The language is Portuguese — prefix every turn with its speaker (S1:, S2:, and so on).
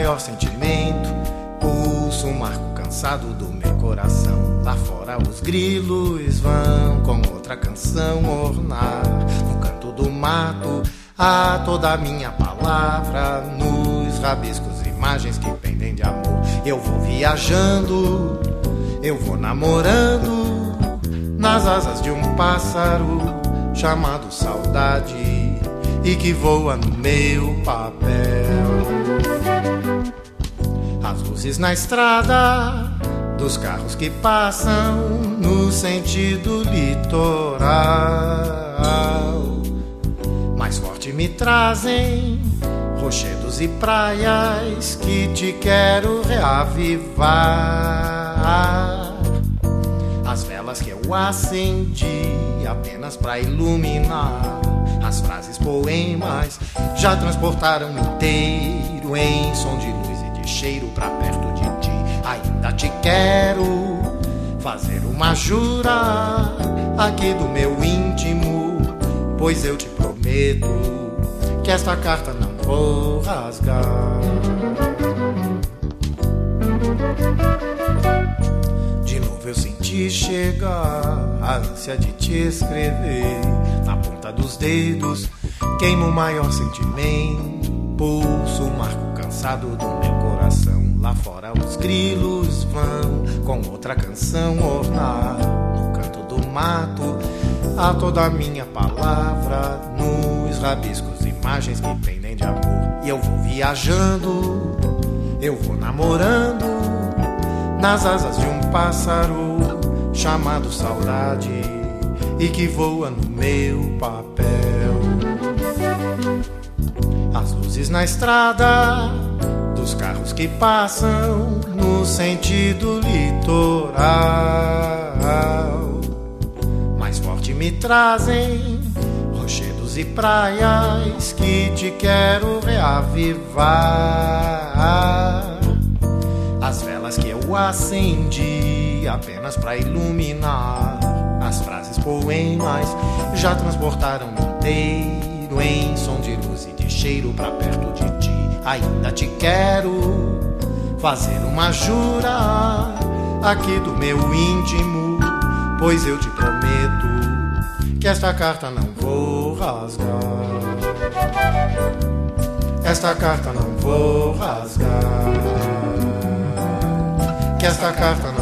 S1: maior sentimento, pulso um marco cansado do meu coração. Lá fora os grilos vão com outra canção ornar no canto do mato a toda a minha palavra, nos rabiscos imagens que pendem de amor. Eu vou viajando, eu vou namorando nas asas de um pássaro chamado saudade e que voa no meu papel. As luzes na estrada dos carros que passam no sentido litoral mais forte me trazem rochedos e praias que te quero reavivar. As velas que eu acendi apenas pra iluminar as frases poemas já transportaram inteiro em som de luz e de cheiro pra perto de ti. Ainda te quero fazer uma jura aqui do meu íntimo, pois eu te prometo que esta carta não vou rasgar. De novo eu senti chegar a ânsia de te escrever. Na ponta dos dedos queima o maior sentimento, pulso o marco cansado do meu coração. Lá fora os grilos vão com outra canção ornar no canto do mato a toda a minha palavra, nos rabiscos imagens que pendem de amor. E eu vou viajando, eu vou namorando nas asas de um pássaro chamado saudade e que voa no meu papel. As luzes na estrada dos carros que passam no sentido litoral mais forte me trazem rochedos e praias que te quero reavivar. As velas que eu acendi apenas pra iluminar as frases poemas já transportaram inteiro em som de luz e de cheiro pra perto de ti. Ainda te quero fazer uma jura aqui do meu íntimo, pois eu te prometo que esta carta não vou rasgar. Esta carta não vou rasgar. Que esta carta não